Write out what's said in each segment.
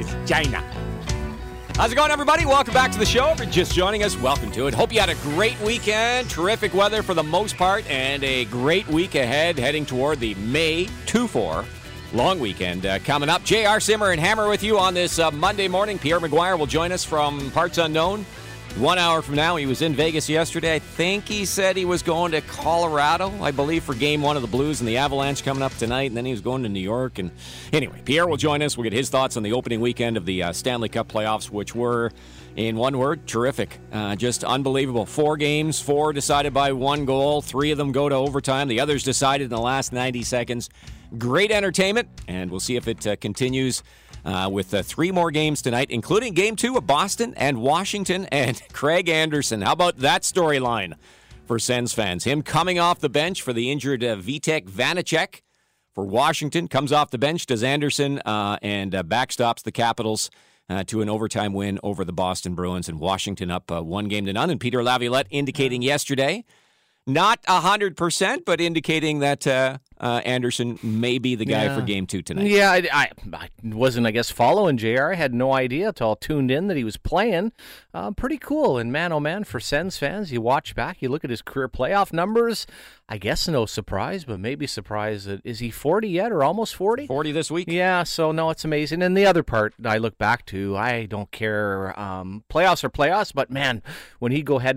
China. How's it going, everybody? Welcome back to the show. If you're just joining us, welcome to it. Hope you had a great weekend. Terrific weather for the most part, and a great week ahead heading toward the May 2-4 long weekend coming up. JR Simmer and Hammer with you on this Monday morning. Pierre McGuire will join us from Parts Unknown 1 hour from now. He was in Vegas yesterday. I think he said he was going to Colorado, I believe, for Game 1 of the Blues and the Avalanche coming up tonight, and then he was going to New York. And anyway, Pierre will join us. We'll get his thoughts on the opening weekend of the Stanley Cup playoffs, which were, in one word, terrific. Just unbelievable. 4 games, 4 decided by 1 goal. 3 of them go to overtime. The others decided in the last 90 seconds. Great entertainment, and we'll see if it continues with 3 more games tonight, including Game 2 of Boston and Washington and Craig Anderson. How about that storyline for Sens fans? Him coming off the bench for the injured Vitek Vanacek for Washington. Comes off the bench, does Anderson, and backstops the Capitals to an overtime win over the Boston Bruins, and Washington up 1-0. And Peter Laviolette indicating yesterday, not 100%, but indicating that Anderson may be the guy for Game 2 tonight. Yeah, I wasn't, I guess, following JR. I had no idea until I tuned in that he was playing. Pretty cool. And man, oh man, for Sens fans, you watch back, you look at his career playoff numbers. I guess no surprise, but maybe surprise that, is he 40 yet or almost 40? 40 this week. Yeah, so no, it's amazing. And the other part I look back to, I don't care. Playoffs are playoffs, but man, when he'd go head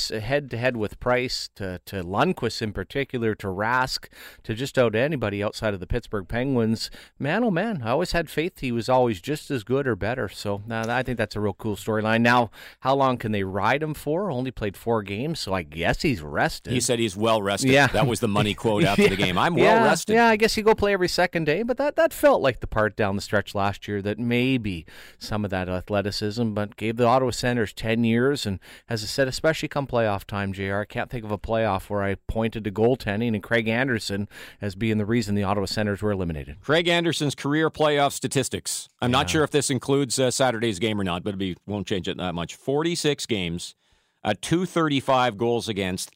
to head with Price, to Lundqvist in particular, to Rask, to just out anybody outside of the Pittsburgh Penguins, man, oh man, I always had faith he was always just as good or better. So I think that's a real cool storyline. Now, how long can they ride him for? Only played 4 games, so I guess he's rested. He said he's well rested. Yeah. That was the money quote after the game. I'm well rested. Yeah, I guess you go play every second day, but that felt like the part down the stretch last year that maybe some of that athleticism, but gave the Ottawa Senators 10 years, and as I said, especially come playoff time, JR, I can't think of a playoff where I pointed to goaltending and Craig Anderson as being the reason the Ottawa Senators were eliminated. Craig Anderson's career playoff statistics. I'm not sure if this includes Saturday's game or not, but won't change it that much. 46 games, 235 goals against,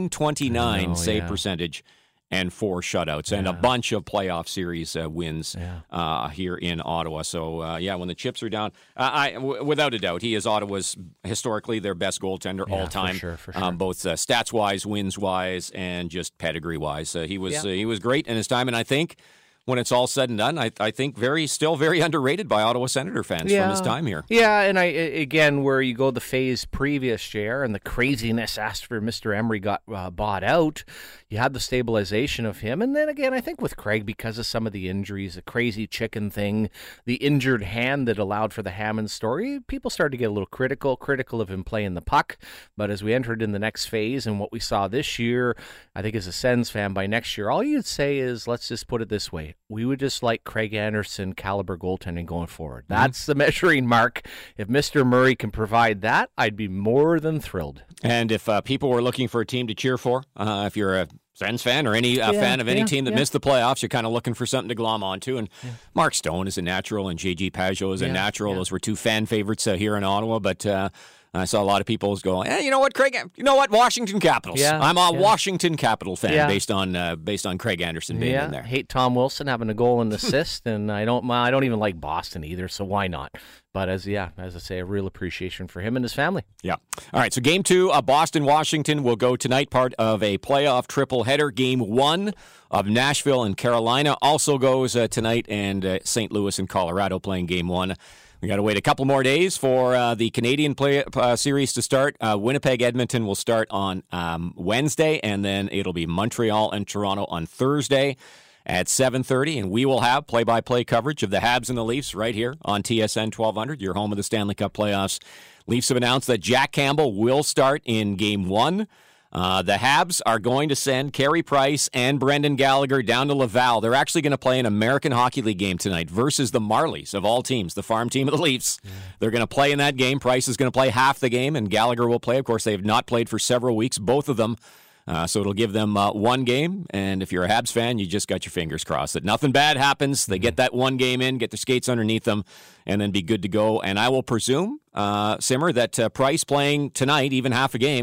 929 save percentage, and 4 shutouts, and a bunch of playoff series wins here in Ottawa. So, when the chips are down, without a doubt, he is Ottawa's historically their best goaltender all time. For sure. Both stats-wise, wins-wise, and just pedigree-wise. He was great in his time, and I think when it's all said and done, I think still very underrated by Ottawa Senator fans from his time here. Yeah, and again, where you go the phase previous, JR, and the craziness after Mr. Emery got bought out, you had the stabilization of him. And then again, I think with Craig, because of some of the injuries, the crazy chicken thing, the injured hand that allowed for the Hammond story, people started to get a little critical of him playing the puck. But as we entered in the next phase and what we saw this year, I think as a Sens fan, by next year, all you'd say is, let's just put it this way, we would just like Craig Anderson caliber goaltending going forward. That's the measuring mark. If Mr. Murray can provide that, I'd be more than thrilled. And if people were looking for a team to cheer for, if you're a Sens fan or any fan of any team that missed the playoffs, you're kind of looking for something to glom onto. And Mark Stone is a natural, and J.G. Pajot is a natural. Those were 2 fan favorites here in Ottawa, but I saw a lot of people go, you know what, Craig? You know what, Washington Capitals. Yeah, I'm a Washington Capital fan based on Craig Anderson being in there. Hate Tom Wilson having a goal and assist, and I don't even like Boston either, so why not? But as I say, a real appreciation for him and his family. Yeah. All right, so Game 2, Boston-Washington will go tonight, part of a playoff triple header. Game 1 of Nashville and Carolina also goes tonight, and St. Louis and Colorado playing Game 1. We got to wait a couple more days for the Canadian series to start. Winnipeg-Edmonton will start on Wednesday, and then it'll be Montreal and Toronto on Thursday at 7:30, and we will have play-by-play coverage of the Habs and the Leafs right here on TSN 1200, your home of the Stanley Cup playoffs. Leafs have announced that Jack Campbell will start in Game 1. The Habs are going to send Carey Price and Brendan Gallagher down to Laval. They're actually going to play an American Hockey League game tonight versus the Marlies of all teams, the farm team of the Leafs. They're going to play in that game. Price is going to play half the game, and Gallagher will play. Of course, they have not played for several weeks, both of them. So it'll give them one game, and if you're a Habs fan, you just got your fingers crossed that nothing bad happens. They get that one game in, get their skates underneath them, and then be good to go. And I will presume, Simmer, that Price playing tonight, even half a game,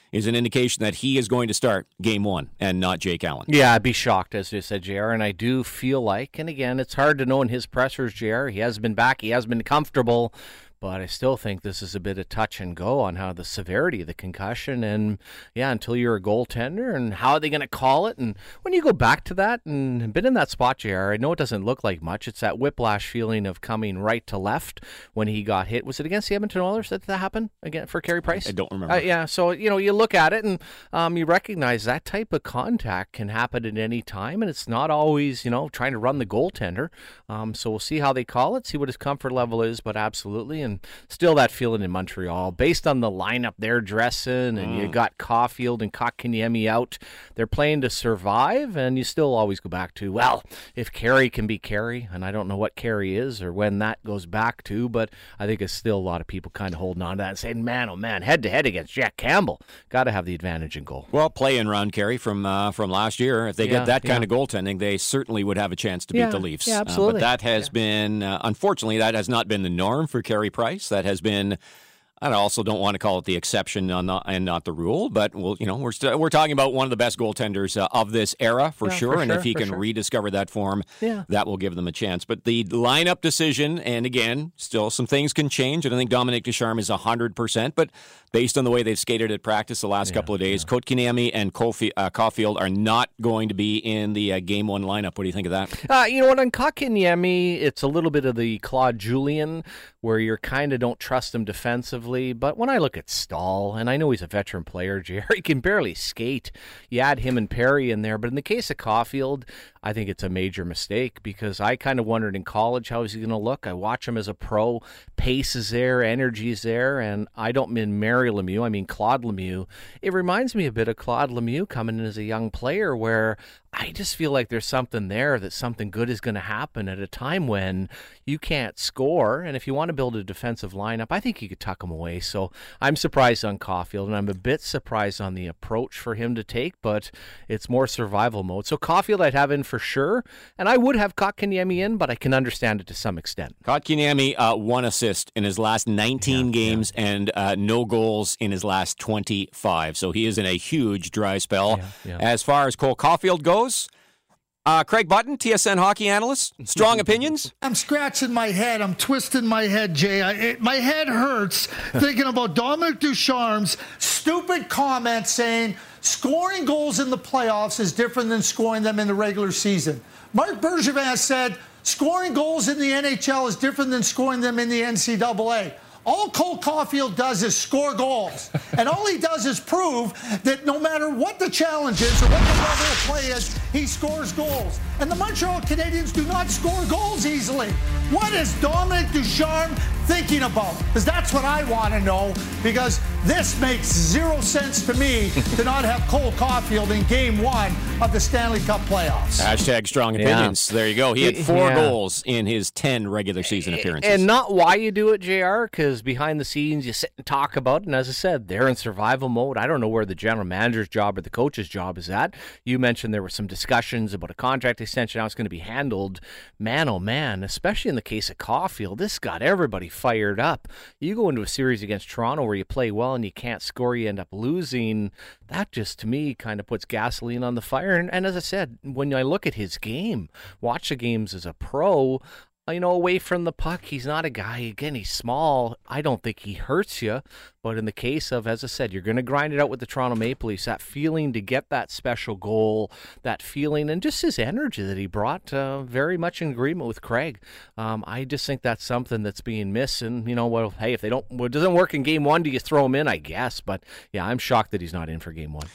is an indication that he is going to start game one and not Jake Allen. Yeah, I'd be shocked, as you said, JR, and I do feel like, and again, it's hard to know in his pressers, JR. He has been back, he has been comfortable, but I still think this is a bit of touch and go on how the severity of the concussion, and yeah, until you're a goaltender, and how are they going to call it? And when you go back to that, and been in that spot, JR, I know it doesn't look like much. It's that whiplash feeling of coming right to left when he got hit. Was it against the Edmonton Oilers that happened again for Carey Price? I don't remember. Yeah, so you look at it and you recognize that type of contact can happen at any time, and it's not always trying to run the goaltender. So we'll see how they call it, see what his comfort level is, but absolutely. And still that feeling in Montreal, based on the lineup they're dressing, and you got Caulfield and Kotkaniemi out. They're playing to survive, and you still always go back to, well, if Carey can be Carey, and I don't know what Carey is or when that goes back to, but I think it's still a lot of people kind of holding on to that and saying, man, oh man, head-to-head against Jack Campbell. Got to have the advantage in goal. Well, play-in round, Carey, from last year. If they get that kind of goaltending, they certainly would have a chance to beat the Leafs. Yeah, absolutely. But that has been, unfortunately, that has not been the norm for Carey Price. That has been, I also don't want to call it the exception and not the rule, but we're talking about one of the best goaltenders of this era for sure. And if he can rediscover that form, that will give them a chance. But the lineup decision, and again, still some things can change. And I think Dominic Ducharme is 100%, but based on the way they've skated at practice the last couple of days, Kotkaniemi and Caulfield are not going to be in the game one lineup. What do you think of that? You know what, on Kotkaniemi, it's a little bit of the Claude Julien, where you kind of don't trust him defensively. But when I look at Stahl, and I know he's a veteran player, Jerry can barely skate. You add him and Perry in there. But in the case of Caulfield, I think it's a major mistake, because I kind of wondered in college how is he going to look. I watch him as a pro. Pace is there, energy is there, and I don't mean Mary Lemieux, I mean Claude Lemieux. It reminds me a bit of Claude Lemieux coming in as a young player, where I just feel like there's something there, that something good is going to happen at a time when you can't score. And if you want to build a defensive lineup, I think you could tuck him away. So I'm surprised on Caulfield, and I'm a bit surprised on the approach for him to take, but it's more survival mode. So Caulfield I'd have in for sure, and I would have Kotkaniemi in, but I can understand it to some extent. Kotkaniemi, 1 assist in his last 19 games and no goals in his last 25. So he is in a huge dry spell. As far as Cole Caulfield goes, Craig Button, TSN hockey analyst, strong opinions? I'm scratching my head. I'm twisting my head, Jay. My head hurts thinking about Dominic Ducharme's stupid comment saying scoring goals in the playoffs is different than scoring them in the regular season. Marc Bergevin said scoring goals in the NHL is different than scoring them in the NCAA. All Cole Caulfield does is score goals. And all he does is prove that no matter what the challenge is or what the level of play is, he scores goals. And the Montreal Canadiens do not score goals easily. What is Dominic Ducharme thinking about? Because that's what I want to know, because this makes zero sense to me to not have Cole Caulfield in game one of the Stanley Cup playoffs. Hashtag strong opinions. There you go. He had 4 goals in his 10 regular season appearances. And not why you do it, JR, because behind the scenes you sit and talk about it, and as I said, they're in survival mode. I don't know where the general manager's job or the coach's job is at. You mentioned there were some discussions about a contract extension, how it's going to be handled. Man, oh man, especially in the case of Caulfield, this got everybody fired up. You go into a series against Toronto where you play well and you can't score, you end up losing. That just, to me, kind of puts gasoline on the fire. And as I said, when I look at his game, watch the games as a pro, away from the puck, he's not a guy, again, he's small. I don't think he hurts you. But in the case of, as I said, you're going to grind it out with the Toronto Maple Leafs, that feeling to get that special goal, that feeling, and just his energy that he brought, very much in agreement with Craig. I just think that's something that's being missed. And, hey, if it doesn't work in game one, do you throw him in? I guess. But, yeah, I'm shocked that he's not in for game one.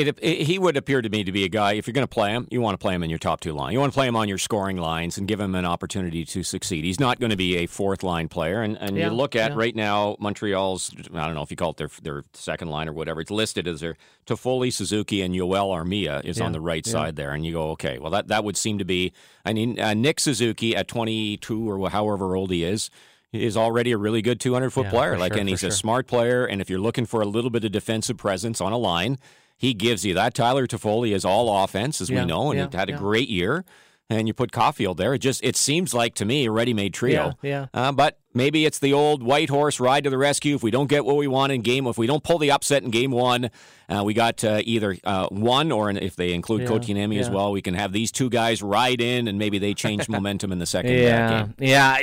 He would appear to me to be a guy, if you're going to play him, you want to play him in your top 2 line. You want to play him on your scoring lines and give him an opportunity to succeed. He's not going to be a 4th-line player. And you look at right now, Montreal's, I don't know if you call it their second line or whatever, it's listed as their Toffoli, Suzuki, and Yoel Armia is on the right side there. And you go, okay, well, that would seem to be, Nick Suzuki at 22 or however old he is already a really good 200-foot player. He's a smart player, and if you're looking for a little bit of defensive presence on a line, he gives you that. Tyler Toffoli is all offense, as we know, and he had a great year. And you put Caulfield there. It seems like, to me, a ready-made trio. But maybe it's the old white horse ride to the rescue. If we don't get what we want in if we don't pull the upset in game one, We got either one, or if they include Kotkaniemi as well, we can have these two guys ride in, and maybe they change momentum in the second game.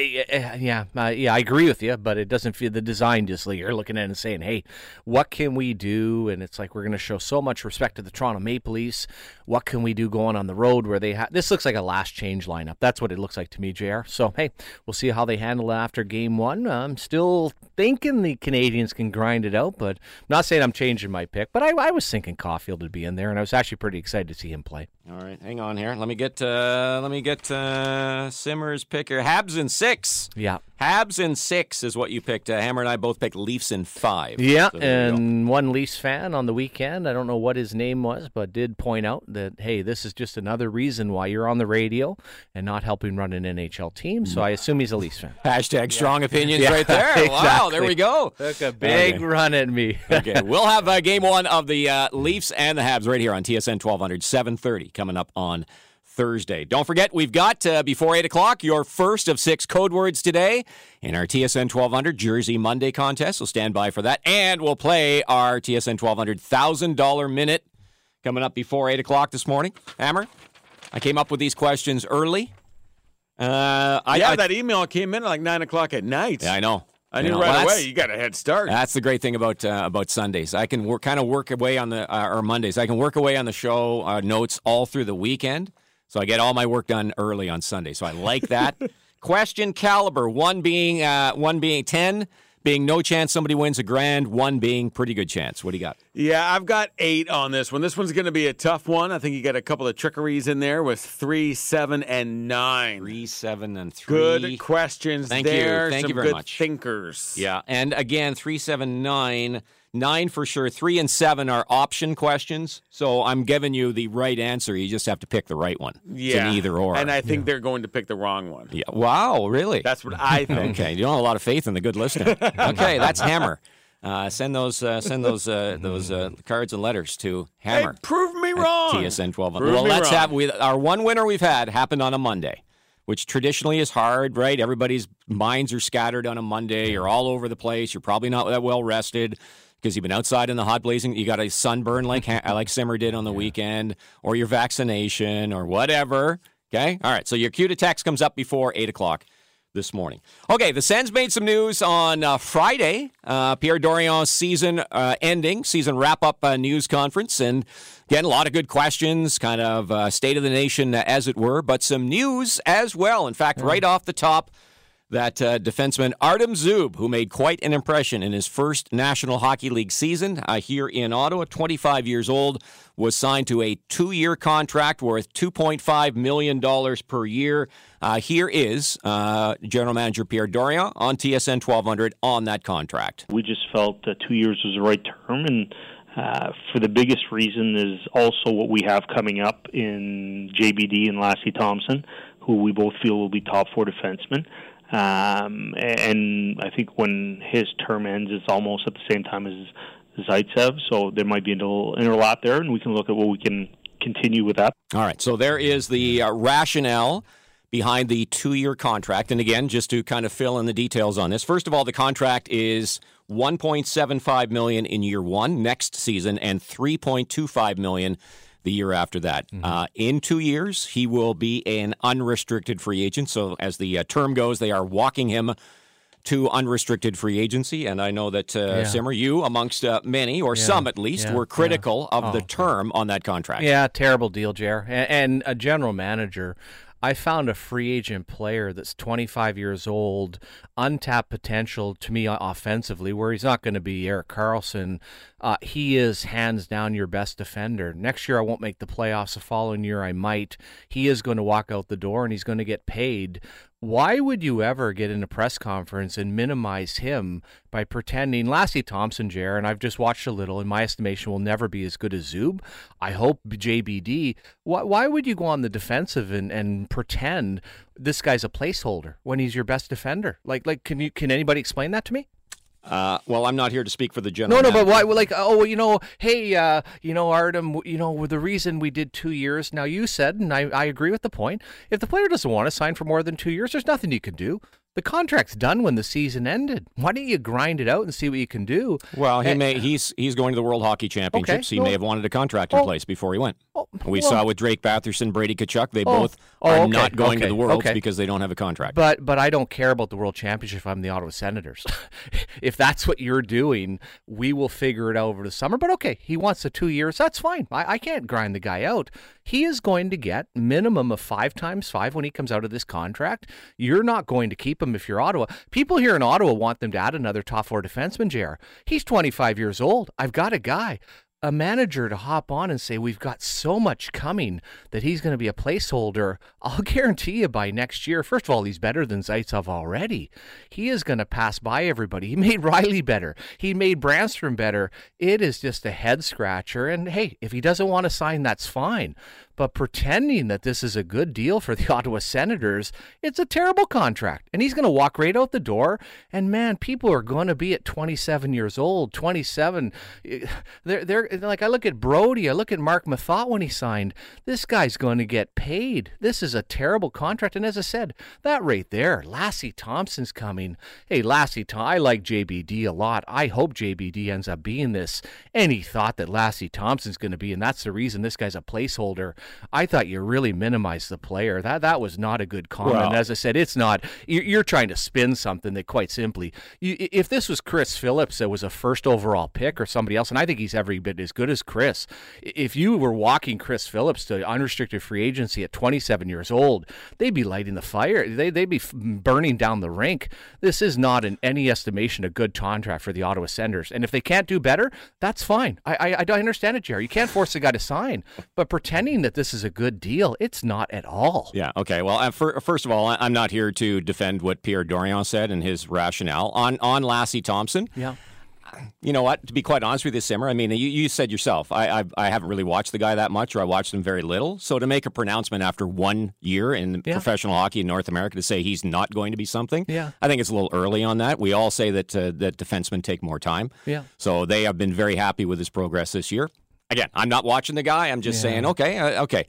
I agree with you, but it doesn't feel the design. Just like you're looking at it and saying, "Hey, what can we do?" And it's like we're going to show so much respect to the Toronto Maple Leafs. What can we do going on the road where they have? This looks like a last change lineup. That's what it looks like to me, JR. So hey, we'll see how they handle it after game one. I'm still thinking the Canadians can grind it out, but I'm not saying I'm changing my pick. But I was thinking Caulfield would be in there, and I was actually pretty excited to see him play. All right, hang on here. Let me get Simmer's pick here. Habs in 6. Yeah. Habs in 6 is what you picked. Hammer and I both picked Leafs in 5. Yeah, so and one Leafs fan on the weekend, I don't know what his name was, but did point out that, hey, this is just another reason why you're on the radio and not helping run an NHL team. So I assume he's a Leafs fan. Hashtag strong opinions right there. Exactly. Wow, there we go. Took a big run at me. Okay, we'll have game one of the Leafs and the Habs right here on TSN 1200, 7:30 coming up on Thursday. Don't forget, we've got, before 8 o'clock, your first of 6 code words today in our TSN 1200 Jersey Monday contest. So stand by for that. And we'll play our TSN 1200 $1,000 minute coming up before 8 o'clock this morning. Hammer, I came up with these questions early. That email came in at like 9 o'clock at night. Yeah, I know. I knew right away. You got a head start. That's the great thing about Sundays. I can work away on the or Mondays. I can work away on the show notes all through the weekend, so I get all my work done early on Sunday. So I like that. Question caliber: 1 being 10, being no chance somebody wins $1,000. 1 being pretty good chance. What do you got? Yeah, I've got 8 on this one. This one's going to be a tough one. I think you got a couple of trickeries in there with 3, 7, and 9. 3, 7, and 3. Good questions there. Thank you very much. Thinkers. Yeah, and again, 3, 7, 9. 9 for sure. 3 and 7 are option questions, so I'm giving you the right answer. You just have to pick the right one. Yeah. It's an either or. And I think they're going to pick the wrong one. Yeah. Wow, really? That's what I think. Okay, you don't have a lot of faith in the good listener. Okay, that's Hammer. Send those cards and letters to Hammer. Hey, prove me wrong. TSN 1200. Our one winner we've had happened on a Monday, which traditionally is hard, right? Everybody's minds are scattered on a Monday. You're all over the place. You're probably not that well rested because you've been outside in the hot blazing. You got a sunburn like Simmer did on the weekend, or your vaccination, or whatever. Okay? All right, so your cue to text comes up before 8 o'clock this morning. Okay, the Sens made some news on Friday. Pierre Dorion's season wrap-up news conference. And again, a lot of good questions, kind of state of the nation, as it were, but some news as well. In fact, right off the top, that defenseman Artem Zub, who made quite an impression in his first National Hockey League season here in Ottawa, 25 years old, was signed to a 2-year contract worth $2.5 million per year. Here is General Manager Pierre Dorion on TSN 1200 on that contract. We just felt that 2 years was the right term, and for the biggest reason is also what we have coming up in JBD and Lassie Thompson, who we both feel will be top 4 defensemen. And I think when his term ends, it's almost at the same time as Zaitsev, so there might be a little interlap there, and we can look at what we can continue with that. All right, so there is the rationale behind the 2-year contract. And again, just to kind of fill in the details on this, first of all, the contract is $1.75 million in year 1 next season and $3.25 million the year after that. In 2 years, he will be an unrestricted free agent. So as the term goes, they are walking him to unrestricted free agency. And I know that, Simmer, you, amongst many, or some at least, were critical of the term on that contract. Yeah, terrible deal, Jer. And a general manager, I found a free agent player that's 25 years old, untapped potential to me offensively, where he's not going to be Erik Karlsson. He is hands down your best defender. Next year I won't make the playoffs. The following year I might. He is going to walk out the door and he's going to get paid. Why would you ever get in a press conference and minimize him by pretending Lassie Thompson, Jer, and I've just watched a little, in my estimation, will never be as good as Zub. I hope JBD. Why would you go on the defensive and pretend this guy's a placeholder when he's your best defender? Like, can anybody explain that to me? Well, I'm not here to speak for the general manager. But why? Like, hey, Artem, the reason we did 2 years. Now, you said, and I agree with the point. If the player doesn't want to sign for more than 2 years, there's nothing you can do. The contract's done when the season ended. Why don't you grind it out and see what you can do? Well, he's going to the World Hockey Championships. He may have wanted a contract in place before he went. We saw with Drake Batherson, Brady Tkachuk, they both are not going to the Worlds because they don't have a contract. But I don't care about the World Championship if I'm the Ottawa Senators. If that's what you're doing, we will figure it out over the summer. But okay, he wants the 2 years. That's fine. I can't grind the guy out. He is going to get minimum of 5 times 5 when he comes out of this contract. You're not going to keep him if you're Ottawa. People here in Ottawa want them to add another top 4 defenseman, JR. He's 25 years old. I've got a guy. A manager to hop on and say, we've got so much coming that he's going to be a placeholder. I'll guarantee you by next year, first of all, he's better than Zaitsev already. He is going to pass by everybody. He made Riley better. He made Brandstrom better. It is just a head scratcher. And hey, if he doesn't want to sign, that's fine. But pretending that this is a good deal for the Ottawa Senators, it's a terrible contract. And he's going to walk right out the door. And man, people are going to be at 27 years old, 27. They're like, I look at Brody, I look at Mark Mathot when he signed. This guy's going to get paid. This is a terrible contract. And as I said, that right there, Lassie Thompson's coming. Hey, I like JBD a lot. I hope JBD ends up being this. Any thought that Lassie Thompson's going to be, and that's the reason this guy's a placeholder. I thought you really minimized the player. That was not a good comment. Well, as I said, it's not. You're trying to spin something that quite simply, if this was Chris Phillips that was a first overall pick or somebody else, and I think he's every bit as good as Chris, if you were walking Chris Phillips to unrestricted free agency at 27 years old, they'd be lighting the fire. They'd be burning down the rink. This is not in any estimation a good contract for the Ottawa Senators. And if they can't do better, that's fine. I don't understand it, Jerry. You can't force a guy to sign. But pretending that this is a good deal, it's not at all. Yeah, okay. Well, first of all, I'm not here to defend what Pierre Dorion said and his rationale. On Lassie Thompson, yeah. You know what? To be quite honest with you, Simmer, I mean, you said yourself, I haven't really watched the guy that much, or I watched him very little. So to make a pronouncement after 1 year in professional hockey in North America to say he's not going to be something, I think it's a little early on that. We all say that defensemen take more time. Yeah. So they have been very happy with his progress this year. Again, I'm not watching the guy. I'm just saying, okay.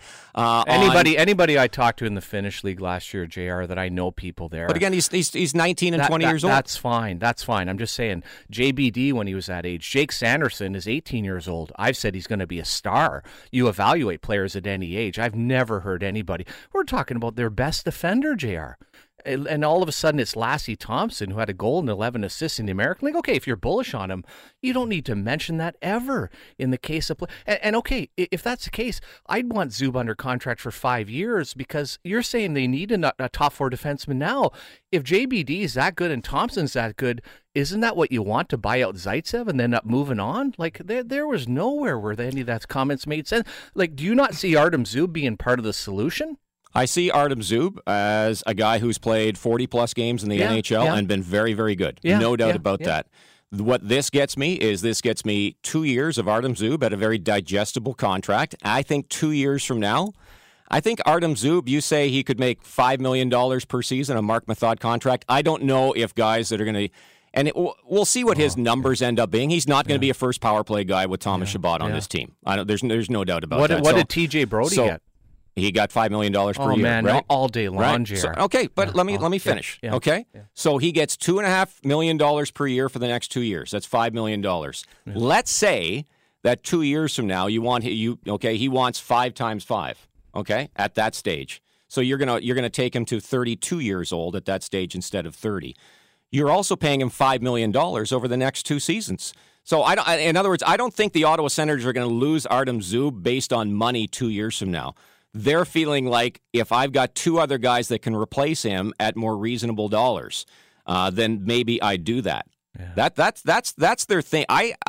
Anybody I talked to in the Finnish league last year, JR, that I know people there. But again, he's 19 and 20 years old. That's fine. I'm just saying, JBD when he was that age. Jake Sanderson is 18 years old. I've said he's going to be a star. You evaluate players at any age. I've never heard anybody. We're talking about their best defender, JR. And all of a sudden, it's Lassie Thompson, who had a goal and 11 assists in the American League. Okay, if you're bullish on him, you don't need to mention that ever in the case of play. And okay, if that's the case, I'd want Zub under contract for 5 years because you're saying they need a top 4 defenseman now. If JBD is that good and Thompson's that good, isn't that what you want to buy out Zaitsev and then up moving on? Like, there was nowhere where any of that comments made sense. Like, do you not see Artem Zub being part of the solution? I see Artem Zub as a guy who's played 40-plus games in the NHL and been very, very good. No doubt about that. What this gets me is 2 years of Artem Zub at a very digestible contract. I think 2 years from now, I think Artem Zub, you say he could make $5 million per season, a Mark Mathot contract. I don't know if guys that are going to... And we'll see what his numbers end up being. He's not going to be a first power play guy with Thomas Chabot on this team. There's no doubt about that. What did TJ Brody get? He got $5 million per year. Oh, man, right? all day long, right? JR. So, okay, but let me finish, okay? Yeah. So he gets $2.5 million per year for the next 2 years. That's $5 million. Yeah. Let's say that 2 years from now, he wants 5 times 5, okay, at that stage. So you're gonna take him to 32 years old at that stage instead of 30. You're also paying him $5 million over the next 2 seasons. So in other words, I don't think the Ottawa Senators are going to lose Artem Zub based on money 2 years from now. They're feeling like if I've got 2 other guys that can replace him at more reasonable dollars, then maybe I do that. Yeah. That's their thing.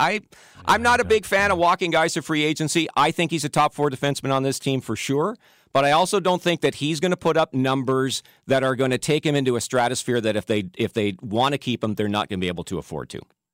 I'm not a big fan of walking guys to free agency. I think he's a top 4 defenseman on this team for sure. But I also don't think that he's going to put up numbers that are going to take him into a stratosphere that if they want to keep him, they're not going to be able to afford to.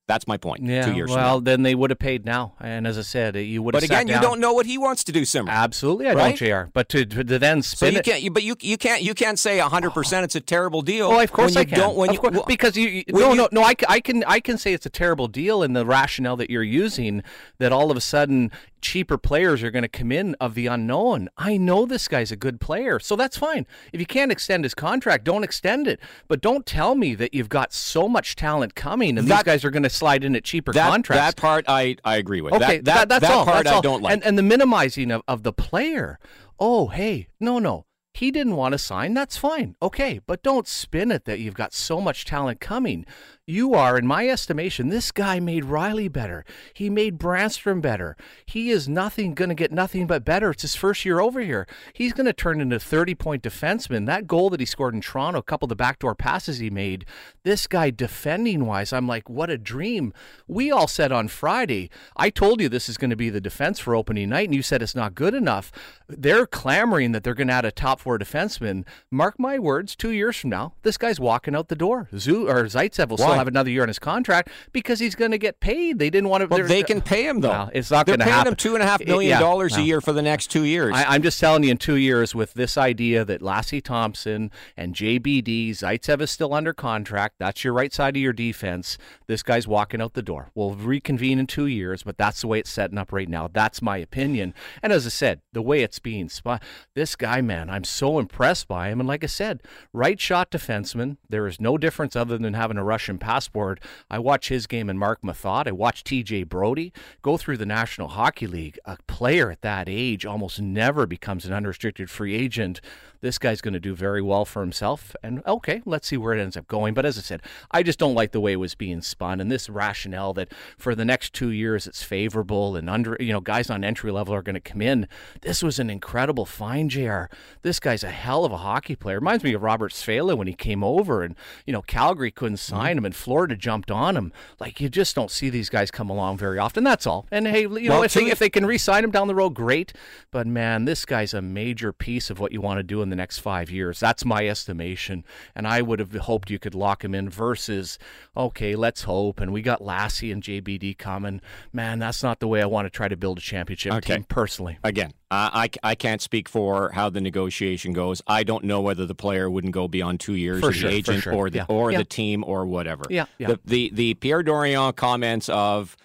That's my point. Yeah, 2 years from well, now. then they would have paid now. And as I said, you would have But sat again, you down. don't know what he wants to do, Simmer. Absolutely, I Right? don't, JR. But to then So spin you it. can't. But you can't say 100% it's a terrible deal. Oh, of course when I you can. Don't, when Of you, course, well, because no. I can say it's a terrible deal in the rationale that you're using. That all of a sudden cheaper players are going to come in of the unknown. I know this guy's a good player, so that's fine. If you can't extend his contract, don't extend it. But don't tell me that you've got so much talent coming and these guys are going to slide in at cheaper contracts. That part I agree with. Okay, That that's all. part That's I all. don't like. And the minimizing of the player. Oh, hey, no. He didn't want to sign. That's fine. Okay, but don't spin it that you've got so much talent coming. You are, in my estimation, this guy made Riley better. He made Brandstrom better. He is going to get nothing but better. It's his first year over here. He's going to turn into a 30-point defenseman. That goal that he scored in Toronto, a couple of the backdoor passes he made, this guy defending-wise, I'm like, what a dream. We all said on Friday, I told you this is going to be the defense for opening night, and you said it's not good enough. They're clamoring that they're going to add a top four defenseman. Mark my words, 2 years from now, this guy's walking out the door. Zaitsev will still have another year on his contract because he's going to get paid. They didn't want to. Well, they can pay him though. Well, it's not going to happen. happen. They're paying him $2.5 million a year for the next 2 years. I'm just telling you, in 2 years, with this idea that Lassie Thompson and JBD, Zaitsev is still under contract. That's your right side of your defense. This guy's walking out the door. We'll reconvene in 2 years, but that's the way it's setting up right now. That's my opinion. And as I said, the way it's being spun, this guy, man, I'm so impressed by him. And like I said, right shot defenseman. There is no difference other than having a Russian passport. I watch his game and Mark Mathod. I watch TJ Brody go through the National Hockey League. A player at that age almost never becomes an unrestricted free agent. This guy's going to do very well for himself. And okay, let's see where it ends up going. But as I said, I just don't like the way it was being spun and this rationale that for the next 2 years it's favorable and guys on entry level are going to come in. This was an incredible find, JR. This guy's a hell of a hockey player. Reminds me of Robert Svela when he came over and, Calgary couldn't sign him and Florida jumped on him. Like, you just don't see these guys come along very often. That's all. And hey, if they can re-sign him down the road, great. But man, this guy's a major piece of what you want to do in the next 5 years. That's my estimation. And I would have hoped you could lock him in versus, okay, let's hope. And we got Lassie and JBD coming. Man, that's not the way I want to try to build a championship team personally. Again, I can't speak for how the negotiation goes. I don't know whether the player wouldn't go beyond 2 years as the agent or the team or whatever. Yeah. The Pierre Dorion comments of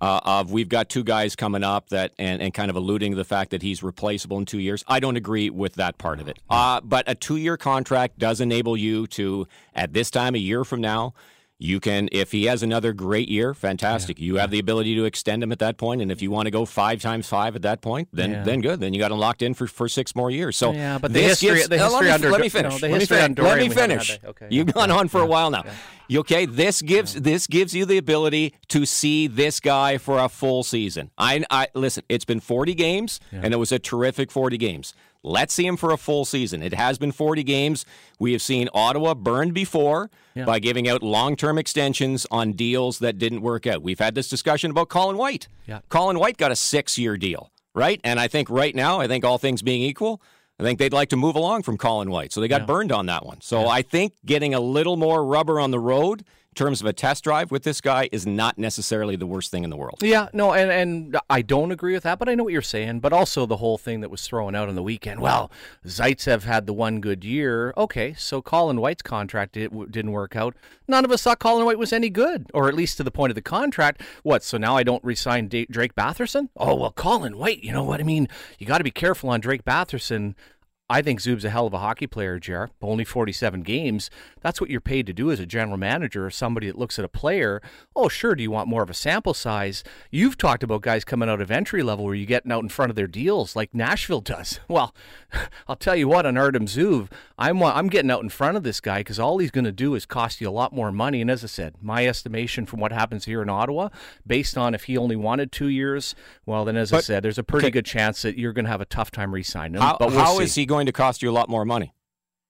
we've got two guys coming up that and kind of alluding to the fact that he's replaceable in 2 years. I don't agree with that part of it. But a 2-year contract does enable you to, at this time, a year from now, you can, if he has another great year, fantastic. You have the ability to extend him at that point, and if you want to go 5 times 5 at that point, then good. Then you got him locked in for 6 more years. So but the history let me finish. Let me finish. You've gone on for a while now. Okay, this gives you the ability to see this guy for a full season. I listen. It's been 40 games, and it was a terrific 40 games. Let's see him for a full season. It has been 40 games. We have seen Ottawa burned before by giving out long-term extensions on deals that didn't work out. We've had this discussion about Colin White. Yeah. Colin White got a 6-year deal, right? And I think right now, all things being equal, I think they'd like to move along from Colin White. So they got burned on that one. So I think getting a little more rubber on the road in terms of a test drive with this guy is not necessarily the worst thing in the world. Yeah, no, and I don't agree with that, but I know what you're saying. But also the whole thing that was thrown out on the weekend. Well, Zaitsev had the one good year. Okay, so Colin White's contract didn't work out. None of us thought Colin White was any good, or at least to the point of the contract. What, so now I don't re-sign Drake Batherson? Oh, well, Colin White, you know what I mean? You got to be careful on Drake Batherson. I think Zub's a hell of a hockey player, Jer. Only 47 games. That's what you're paid to do as a general manager or somebody that looks at a player. Oh, sure, do you want more of a sample size? You've talked about guys coming out of entry level where you're getting out in front of their deals like Nashville does. Well, I'll tell you what, on Artem Zub, I'm getting out in front of this guy because all he's going to do is cost you a lot more money. And as I said, my estimation from what happens here in Ottawa, based on if he only wanted 2 years, well, then as I said, there's a pretty good chance that you're going to have a tough time re-signing him. How is he going to cost you a lot more money?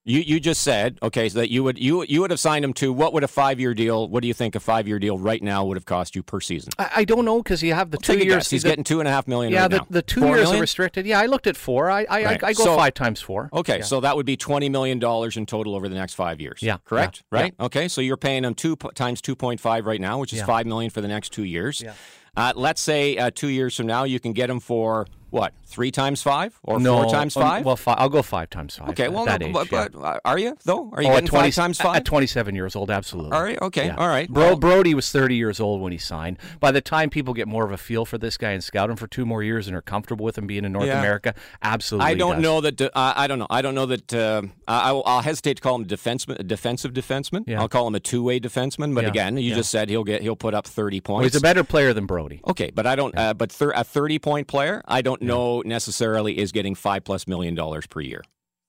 You just said, okay, so that you would have signed him to, what would a 5-year deal, what do you think a 5-year deal right now would have cost you per season? I don't know, because you have the 2 Take a years. guess. He's getting $2.5 million yeah, right now. the 2 $4 years million? are restricted. Yeah, I looked at 4. I go So- 5 times 4. Okay, Yeah. so that would be $20 million in total over the next 5 years. Yeah, Correct? yeah, Right? Okay, so you're paying him 2 times 2.5 right now, which is $5 million for the next 2 years. Yeah. Let's say 2 years from now, you can get him for, what, 3 times 5 or No, 4 times 5? Well, I'll go 5 times 5. Okay, at well, that no, age, but are you, though? Are you at getting 5 times 5? At 27 years old, absolutely. All right, okay, Yeah. all right. Brody was 30 years old when he signed. By the time people get more of a feel for this guy and scout him for 2 more years and are comfortable with him being in North Yeah. America, absolutely I don't does. know that. I don't know. I don't know that. I'll hesitate to call him a defensive defenseman. Yeah. I'll call him a 2-way defenseman. But Yeah. again, you just said he'll put up 30 points. Well, he's a better player than Brody. Okay, but I don't. But a 30-point player, I don't know necessarily is getting $5+ million per year.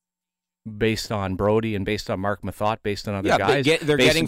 Based on Brody and based on Mark Mathot, based on other Yeah, guys. they're getting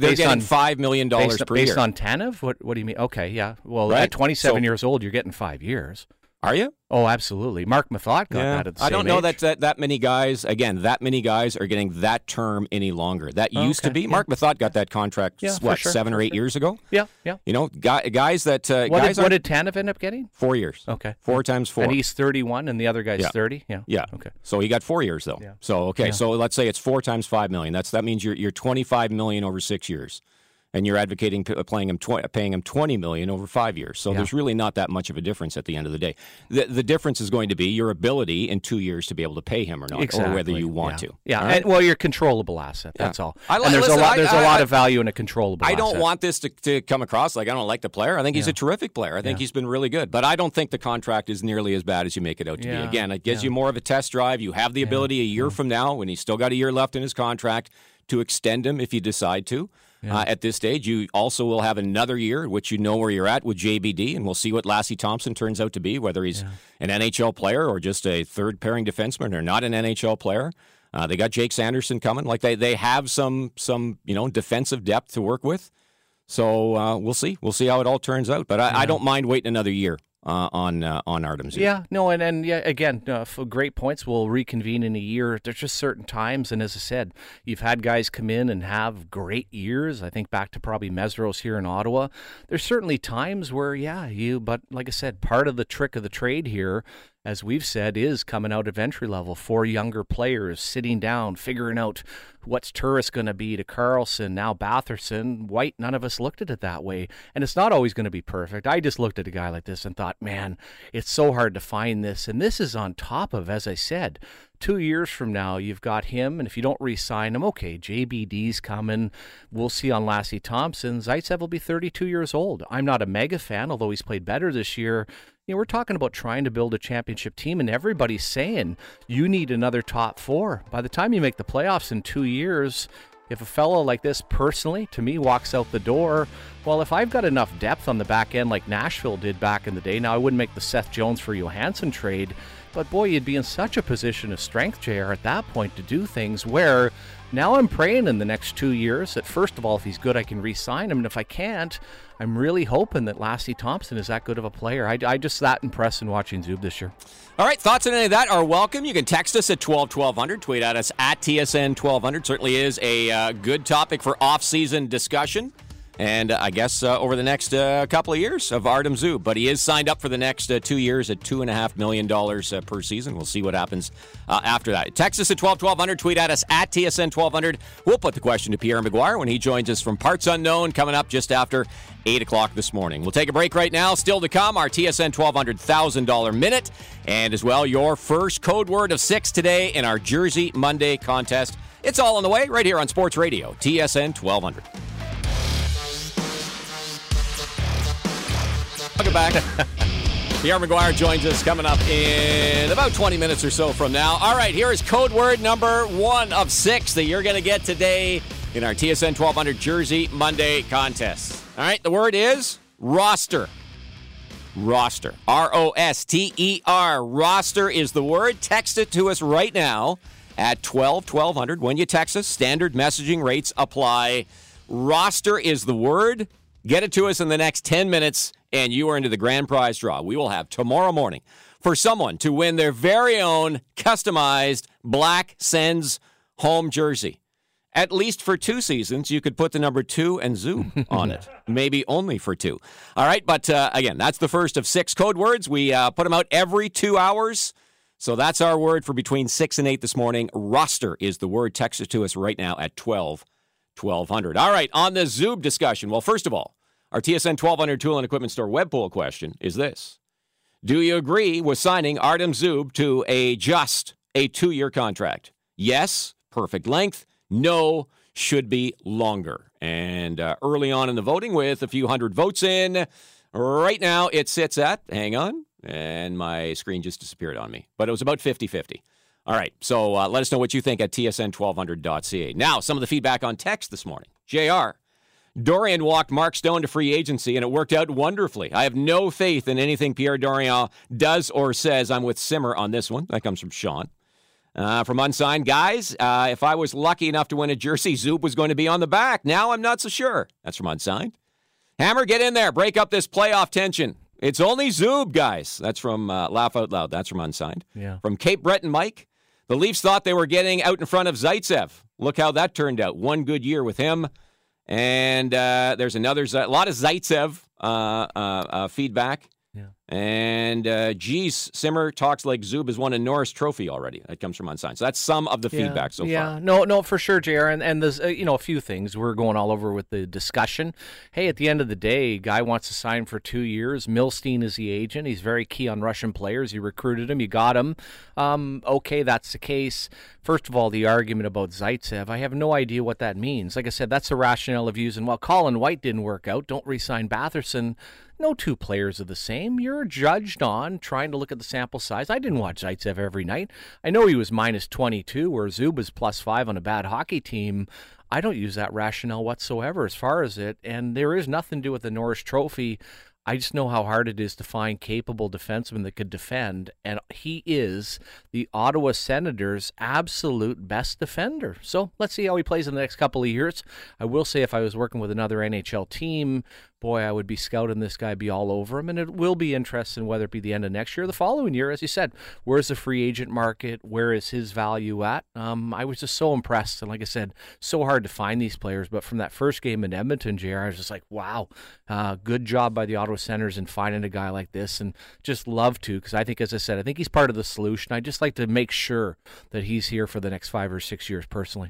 $5 million per based year. on Tanev? What do you mean? Okay, yeah. Well, Right. at 27 So- years old, you're getting 5 years. Are you? Oh, absolutely. Mark Mathot got that at the same I don't know age. that many guys. Again, that many guys are getting that term any longer. That used to okay, be. yeah. Mark Mathot got that contract. Yeah, for what, sure, 7 or 8 years ago? Yeah, yeah. You know, guys that What guys did Tanev end up getting? 4 years. Okay. 4 times 4. And he's 31 and the other guy's Yeah. 30? Yeah. Yeah. Okay. So he got 4 years though. Yeah. So okay. Yeah. So let's say it's 4 times $5 million. That means you're $25 million over 6 years, and you're advocating paying him $20 million over 5 years. So Yeah. there's really not that much of a difference at the end of the day. The difference is going to be your ability in 2 years to be able to pay him or not, or whether you want yeah. to. Yeah, All right? and, well, you're a controllable asset. That's all. I like- and there's listen, a lot I- of value in a controllable I asset. don't want this to come across like I don't like the player. I think he's a terrific player. I think he's been really good. But I don't think the contract is nearly as bad as you make it out to be. Yeah, Again, it gives you more of a test drive. You have the ability a year from now, when he's still got a year left in his contract, to extend him if you decide to. At this stage, you also will have another year, which you know where you're at with JBD, and we'll see what Lassie Thompson turns out to be, whether he's an NHL player or just a third-pairing defenseman or not an NHL player. They got Jake Sanderson coming. Like they have some defensive depth to work with. So we'll see. We'll see how it all turns out. But I don't mind waiting another year on Artem Zub. Yeah, no, and yeah, again, for great points. We'll reconvene in a year. There's just certain times, and as I said, you've had guys come in and have great years. I think back to probably Mesros here in Ottawa. There's certainly times where, but like I said, part of the trick of the trade here, as we've said, is coming out of entry level for younger players, sitting down, figuring out what's Turris going to be to Carlson, now Batherson, White. None of us looked at it that way. And it's not always going to be perfect. I just looked at a guy like this and thought, man, it's so hard to find this. And this is on top of, as I said, 2 years from now, you've got him, and if you don't re-sign him, okay, JBD's coming. We'll see on Lassie Thompson. Zaitsev will be 32 years old. I'm not a mega fan, although he's played better this year. We're talking about trying to build a championship team, and everybody's saying you need another top 4. By the time you make the playoffs in 2 years, if a fellow like this, personally, to me, walks out the door, well, if I've got enough depth on the back end like Nashville did back in the day, now I wouldn't make the Seth Jones for Johansson trade, but boy, you'd be in such a position of strength, JR, at that point to do things where now I'm praying in the next 2 years that, first of all, if he's good, I can re-sign him. And if I can't, I'm really hoping that Lassie Thompson is that good of a player. I just that impressed in watching Zub this year. All right, thoughts on any of that are welcome. You can text us at 12-1200, tweet at us at TSN1200. Certainly is a good topic for off-season discussion. And I guess over the next couple of years of Artem Zub. But he is signed up for the next 2 years at $2.5 million per season. We'll see what happens after that. Text us at 12-1200, tweet at us at TSN1200. We'll put the question to Pierre McGuire when he joins us from Parts Unknown, coming up just after 8 o'clock this morning. We'll take a break right now. Still to come, our TSN $1,200 $1,000 minute. And as well, your first code word of 6 today in our Jersey Monday contest. It's all on the way right here on Sports Radio, TSN 1200. Welcome back. Pierre McGuire joins us coming up in about 20 minutes or so from now. All right, here is code word number 1 of 6 that you're going to get today in our TSN 1200 Jersey Monday contest. All right, the word is roster. Roster. R-O-S-T-E-R. Roster is the word. Text it to us right now at 12-1200. When you text us, standard messaging rates apply. Roster is the word. Get it to us in the next 10 minutes, and you are into the grand prize draw we will have tomorrow morning for someone to win their very own customized Black Sens home jersey. At least for 2 seasons, you could put the number 2 and Zub on it. Maybe only for 2. All right, but again, that's the first of 6 code words. We put them out every 2 hours. So that's our word for between 6 and 8 this morning. Roster is the word. Text it to us right now at 1200. All right, on the Zub discussion. Well, first of all, our TSN 1200 Tool and Equipment Store web poll question is this. Do you agree with signing Artem Zub to just a 2-year contract? Yes, perfect length. No, should be longer. And early on in the voting, with a few hundred votes in, right now it sits at, hang on, and my screen just disappeared on me. But it was about 50-50. All right, so let us know what you think at tsn1200.ca. Now, some of the feedback on text this morning. JR, Dorion walked Mark Stone to free agency, and it worked out wonderfully. I have no faith in anything Pierre Dorion does or says. I'm with Simmer on this one. That comes from Sean. From Unsigned, guys, if I was lucky enough to win a jersey, Zub was going to be on the back. Now I'm not so sure. That's from Unsigned. Hammer, get in there. Break up this playoff tension. It's only Zub, guys. That's from Laugh Out Loud. That's from Unsigned. Yeah. From Cape Breton Mike, the Leafs thought they were getting out in front of Zaitsev. Look how that turned out. 1 good year with him. And there's a lot of Zaitsev feedback. Yeah. And, geez, Simmer talks like Zub has won a Norris Trophy already. That comes from Unsigned. So that's some of the feedback so far. Yeah, no, for sure, JR. And there's, a few things. We're going all over with the discussion. Hey, at the end of the day, guy wants to sign for 2 years. Milstein is the agent. He's very key on Russian players. You recruited him. You got him. Okay, that's the case. First of all, the argument about Zaitsev, I have no idea what that means. Like I said, that's the rationale of using, well, Colin White didn't work out. Don't re-sign Batherson. No 2 players are the same. You're judged on trying to look at the sample size. I didn't watch Zaitsev every night. I know he was minus 22, where Zub was plus 5 on a bad hockey team. I don't use that rationale whatsoever as far as it, and there is nothing to do with the Norris Trophy. I just know how hard it is to find capable defensemen that could defend, and he is the Ottawa Senators' absolute best defender. So let's see how he plays in the next couple of years. I will say if I was working with another NHL team, boy, I would be scouting this guy, be all over him, and it will be interesting whether it be the end of next year or the following year. As you said, where's the free agent market? Where is his value at? I was just so impressed, and like I said, so hard to find these players, but from that first game in Edmonton, JR, I was just like, wow, good job by the Ottawa Senators in finding a guy like this, and just love to, because I think, as I said, I think he's part of the solution. I just like to make sure that he's here for the next 5 or 6 years personally.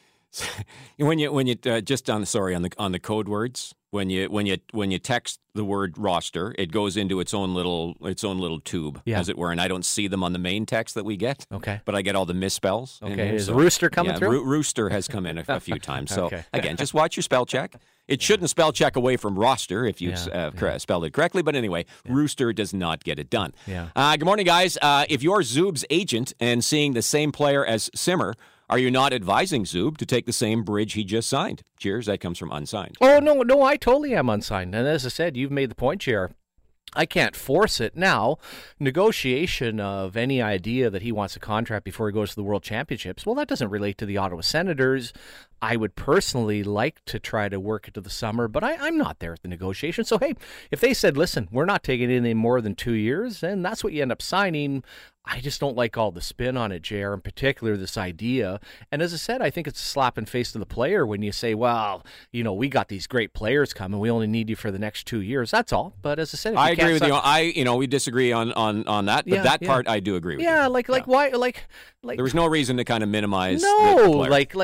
When you just on the code words, when you text the word roster, it goes into its own little tube, as it were, and I don't see them on the main text that we get. Okay, but I get all the misspells. Okay, is Rooster coming through? Rooster has come in a few times. So okay. Again, just watch your spell check. It shouldn't spell check away from roster if you spelled it correctly. But anyway, Rooster does not get it done. Yeah. Good morning, guys. If you're Zub's agent and seeing the same player as Simmer, are you not advising Zub to take the same bridge he just signed? Cheers. That comes from Unsigned. Oh, no, I totally am unsigned. And as I said, you've made the point, JR. I can't force it. Now, negotiation of any idea that he wants a contract before he goes to the World Championships, well, that doesn't relate to the Ottawa Senators. I would personally like to try to work it to the summer, but I'm not there at the negotiation. So, hey, if they said, listen, we're not taking anything more than 2 years, and that's what you end up signing, I just don't like all the spin on it, JR, in particular this idea. And as I said, I think it's a slap in face to the player when you say, well, we got these great players coming. We only need you for the next 2 years. That's all. But as I said, I agree with you. We disagree on that, but that part I do agree with you. Yeah, why? There was no reason to kind of minimize. No,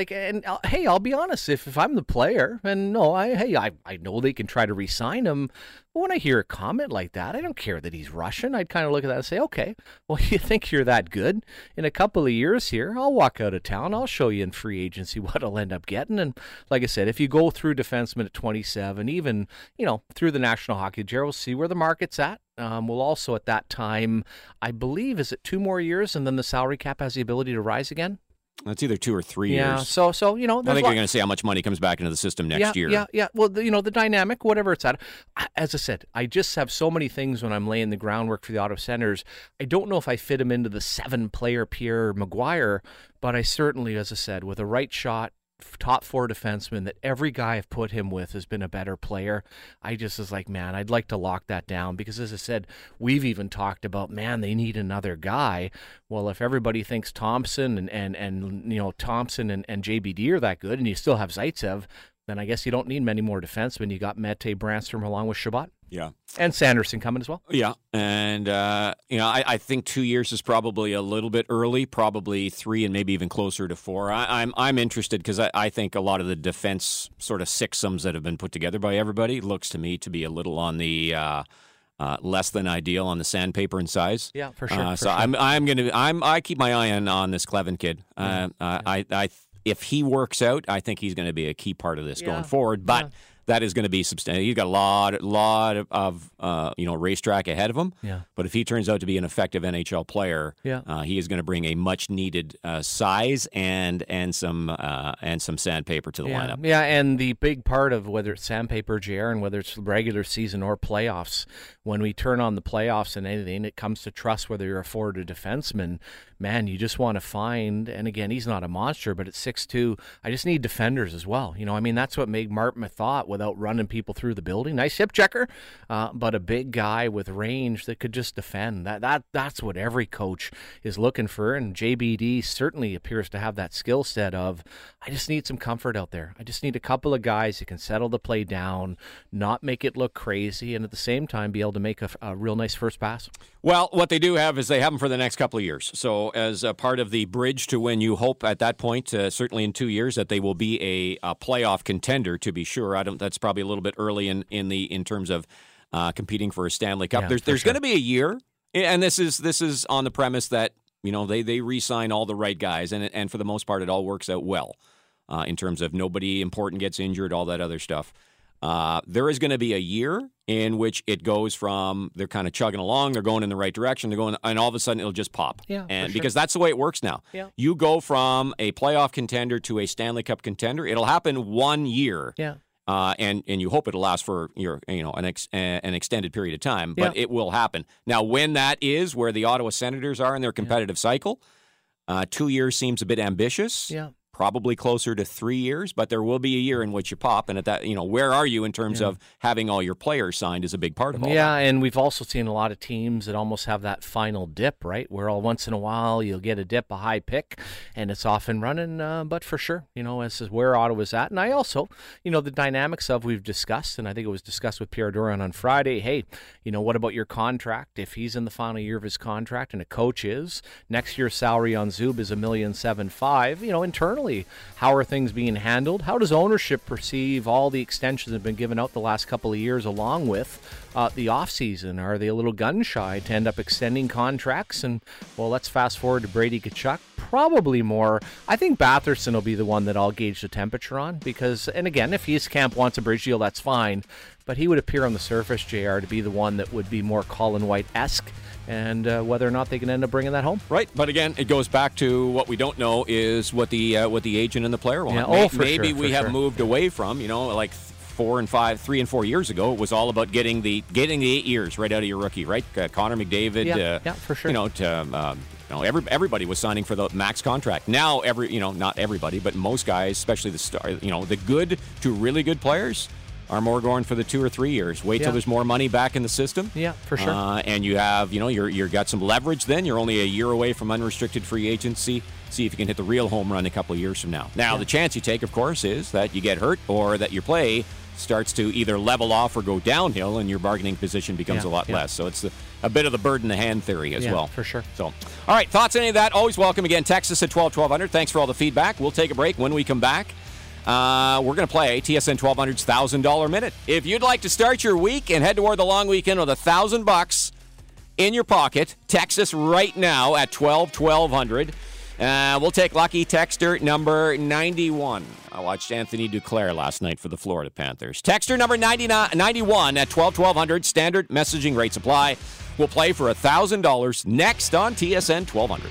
hey, I'll be honest. If I'm the player, and I know they can try to re-sign him. But when I hear a comment like that, I don't care that he's Russian. I'd kind of look at that and say, okay, well, you think you're that good? In a couple of years here, I'll walk out of town. I'll show you in free agency what I'll end up getting. And like I said, if you go through defenseman at 27, even, through the National Hockey League, we'll see where the market's at. We'll also at that time, I believe, is it 2 more years and then the salary cap has the ability to rise again? That's either 2 or 3 years. Yeah, so I think you're going to see how much money comes back into the system next year. Yeah. Well, the dynamic, whatever it's at. As I said, I just have so many things when I'm laying the groundwork for the Ottawa Senators. I don't know if I fit him into the 7-player Pierre Maguire, but I certainly, as I said, with a right shot, top 4 defensemen that every guy I've put him with has been a better player. I just was like, man, I'd like to lock that down because, as I said, we've even talked about, man, they need another guy. Well, if everybody thinks Thompson and you know, Thompson and JBD are that good, and you still have Zaitsev, then I guess you don't need many more defensemen. You got Mete, Brandstrom along with Shabbat. Yeah. And Sanderson coming as well. Yeah. And, you know, I think 2 years is probably a little bit early, probably 3 and maybe even closer to 4. I'm interested because I think a lot of the defense sort of sixums that have been put together by everybody looks to me to be a little on the less than ideal on the sandpaper and size. Yeah, for sure. So I keep my eye on this Clevin kid. If he works out, I think he's going to be a key part of this going forward. But that is going to be substantial. He's got a lot of racetrack ahead of him. Yeah. But if he turns out to be an effective NHL player, he is going to bring a much needed size and some sandpaper to the lineup. Yeah, and the big part of whether it's sandpaper, JR, and whether it's regular season or playoffs, when we turn on the playoffs and anything, it comes to trust whether you're a forward or defenseman. Man, you just want to find, and again, he's not a monster, but at 6'2", I just need defenders as well. You know, I mean, that's what made Martin thought without running people through the building. Nice hip checker, but a big guy with range that could just defend. That's what every coach is looking for, and JBD certainly appears to have that skill set of, I just need some comfort out there. I just need a couple of guys who can settle the play down, not make it look crazy, and at the same time be able to make a real nice first pass. Well, what they do have is they have them for the next couple of years. So as a part of the bridge to when you hope at that point, certainly in 2 years, that they will be a playoff contender, to be sure. That's probably a little bit early in terms of competing for a Stanley Cup. Yeah, there's going to be a year, and this is on the premise that, you know, they re-sign all the right guys, and for the most part, it all works out well in terms of nobody important gets injured, all that other stuff. There is going to be a year in which it goes from they're kind of chugging along, they're going in the right direction, and all of a sudden it'll just pop. Yeah, and for sure. because that's the way it works now. Yeah. You go from a playoff contender to a Stanley Cup contender. It'll happen 1 year. Yeah. And you hope it'll last for an extended period of time, but it will happen. Now, when that is where the Ottawa Senators are in their competitive cycle, 2 years seems a bit ambitious. Yeah. Probably closer to 3 years, but there will be a year in which you pop. And at that, where are you in terms of having all your players signed is a big part of all that. Yeah, and we've also seen a lot of teams that almost have that final dip, right? Where all once in a while you'll get a dip, a high pick, and it's off and running. But for sure, this is where Ottawa's at. And I also, the dynamics of we've discussed, and I think it was discussed with Pierre Dorion on Friday. Hey, what about your contract? If he's in the final year of his contract and a coach is, next year's salary on Zub is $1,750,000. Internally, how are things being handled? How does ownership perceive all the extensions that have been given out the last couple of years along with the offseason? Are they a little gun-shy to end up extending contracts? And, well, let's fast forward to Brady Tkachuk. Probably more. I think Batherson will be the one that I'll gauge the temperature on because, and again, if East Camp wants a bridge deal, that's fine. But he would appear on the surface, JR, to be the one that would be more Colin White-esque. And whether or not they can end up bringing that home. Right, but again, it goes back to what we don't know is what the agent and the player want. Yeah, maybe we have moved away from, like 3 and 4 years ago, it was all about getting the 8 years right out of your rookie, right? Connor McDavid. Yeah, for sure. Everybody was signing for the max contract. Now, not everybody, but most guys, especially the star, the good to really good players, are more going for the 2 or 3 years. Wait till there's more money back in the system. Yeah, for sure. And you have, you're got some leverage then. You're only a year away from unrestricted free agency. See if you can hit the real home run a couple of years from now. Now, the chance you take, of course, is that you get hurt or that your play starts to either level off or go downhill and your bargaining position becomes a lot less. So it's a bit of the bird in the hand theory as well. For sure. So, all right, thoughts on any of that? Always welcome. Again, text us at 1200. Thanks for all the feedback. We'll take a break. When we come back, we're going to play TSN 1200's $1,000 Minute. If you'd like to start your week and head toward the long weekend with $1,000 in your pocket, text us right now at 1200. We'll take lucky texter number 91. I watched Anthony Duclair last night for the Florida Panthers. Texter number 91 at 1200. Standard messaging rates apply. We'll play for $1,000 next on TSN 1200.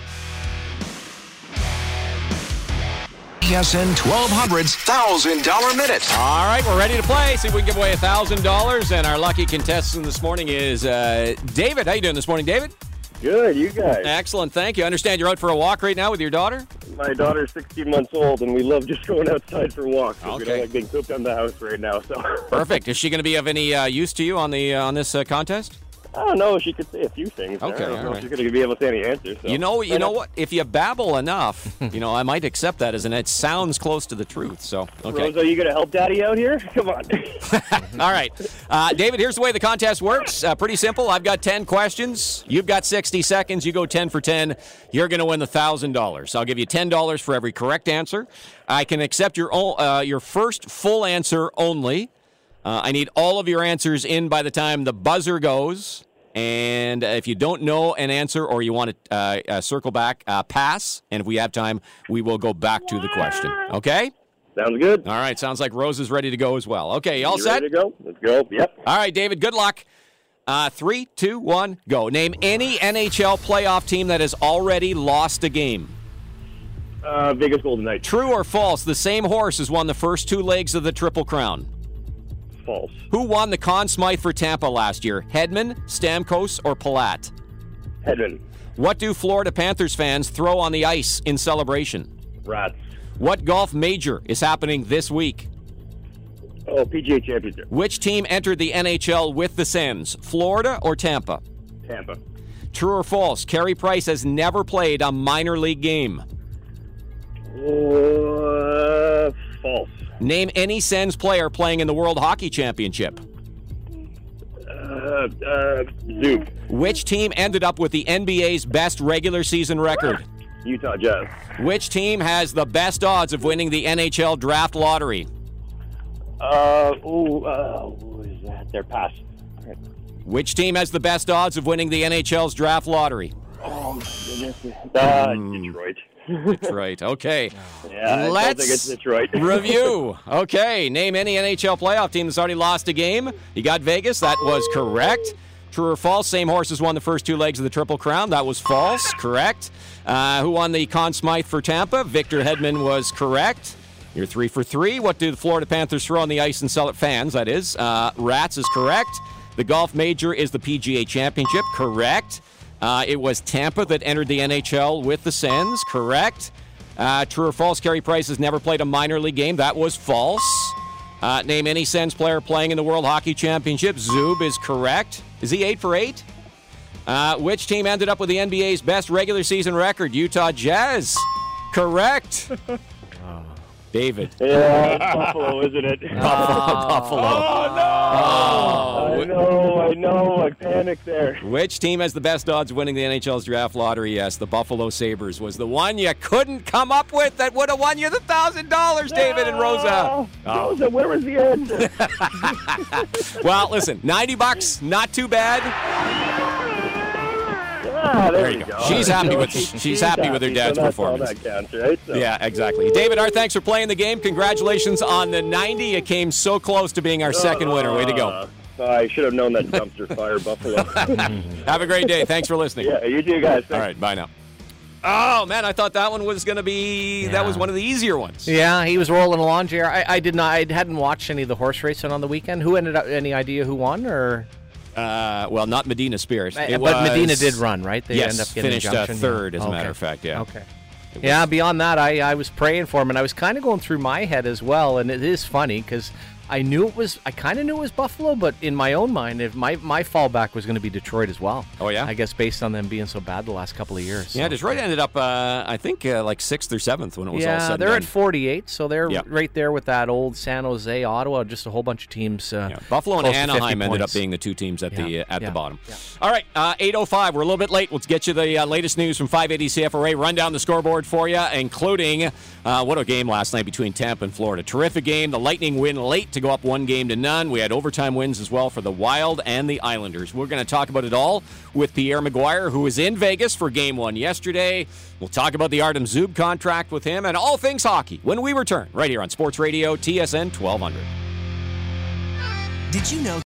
TSN 1200's $1,000 Minute. All right, we're ready to play. See if we can give away $1,000. And our lucky contestant this morning is David. How you doing this morning, David? Good, you guys. Excellent, thank you. I understand you're out for a walk right now with your daughter? My daughter's 16 months old, and we love just going outside for walks. We Okay. don't like being cooped on the house right now. So. Perfect. Is she going to be of any use to you on this contest? I don't know. She could say a few things. Okay, I don't know all right. if she's going to be able to say any answers. So. You know what? If you babble enough, I might accept that as it sounds close to the truth. So, okay. Rose, are you going to help Daddy out here? Come on. All right. David, here's the way the contest works. Pretty simple. I've got 10 questions. You've got 60 seconds. You go 10 for 10. You're going to win the $1,000. I'll give you $10 for every correct answer. I can accept your first full answer only. I need all of your answers in by the time the buzzer goes. And if you don't know an answer or you want to circle back, pass. And if we have time, we will go back to the question. Okay? Sounds good. All right. Sounds like Rose is ready to go as well. Okay. You all set? Ready to go? Let's go. Yep. All right, David. Good luck. 3, 2, 1, go. Name any NHL playoff team that has already lost a game. Vegas Golden Knights. True or false? The same horse has won the first 2 legs of the Triple Crown. False. Who won the Conn Smythe for Tampa last year? Hedman, Stamkos, or Palat? Hedman. What do Florida Panthers fans throw on the ice in celebration? Rats. What golf major is happening this week? Oh, PGA Championship. Which team entered the NHL with the Sens? Florida or Tampa? Tampa. True or false? Carey Price has never played a minor league game. False. Name any Sens player playing in the World Hockey Championship. Zoop. Which team ended up with the NBA's best regular season record? Utah Jazz. Which team has the best odds of winning the NHL draft lottery? Who is that? Their pass. All right. Which team has the best odds of winning the NHL's draft lottery? Oh, my goodness. Detroit. Detroit. Okay. Yeah, I don't think it's Detroit. Review. Okay. Name any NHL playoff team that's already lost a game. You got Vegas. That was correct. True or false? Same horses won the first 2 legs of the Triple Crown. That was false. Correct. Who won the Conn Smythe for Tampa? Victor Hedman was correct. You're 3 for 3. What do the Florida Panthers throw on the ice and sell it? Fans, that is. Rats is correct. The golf major is the PGA Championship. Correct. It was Tampa that entered the NHL with the Sens. Correct. True or false? Carey Price has never played a minor league game. That was false. Name any Sens player playing in the World Hockey Championship. Zub is correct. Is he 8 for 8? Which team ended up with the NBA's best regular season record? Utah Jazz. Correct. David. Yeah, it's Buffalo, isn't it? Buffalo. Oh, no. I know. I panicked there. Which team has the best odds of winning the NHL's draft lottery? Yes, the Buffalo Sabres was the one you couldn't come up with that would have won you the $1,000, David and Rosa. Rosa, where was the answer? Well, listen, $90, not too bad. There you go. She's happy with her dad's performance. All that counts, right? So. Yeah, exactly. David, our thanks for playing the game. Congratulations on the 90. You came so close to being our second winner. Way to go. I should have known that dumpster fire, Buffalo. Have a great day. Thanks for listening. Yeah, you too, guys. Thanks. All right, bye now. Oh, man, I thought that one was going to be, that was one of the easier ones. Yeah, he was rolling along, JR. I hadn't watched any of the horse racing on the weekend. Who ended up, any idea who won, or? Well, not Medina Spirit. But Medina did run, right? They yes, end up getting finished third, as a matter of fact, yeah. Okay. Yeah, beyond that, I was praying for him, and I was kind of going through my head as well, and it is funny, because I kind of knew it was Buffalo, but in my own mind, if my fallback was going to be Detroit as well. Oh, yeah? I guess based on them being so bad the last couple of years. So. Yeah, Detroit ended up, I think, like 6th or 7th when it was all said and done. Yeah, they're at 48, so they're right there with that old San Jose, Ottawa, just a whole bunch of teams. Buffalo and Anaheim ended up being the 2 teams at the bottom. Yeah. All right, 8:05. We're a little bit late. Let's get you the latest news from 580 CFRA. Run down the scoreboard for you, including what a game last night between Tampa and Florida. Terrific game. The Lightning win late to go up 1-0. We had overtime wins as well for the Wild and the Islanders. We're going to talk about it all with Pierre McGuire, who was in Vegas for Game 1 yesterday. We'll talk about the Artem Zub contract with him and all things hockey when we return right here on Sports Radio TSN 1200. Did you know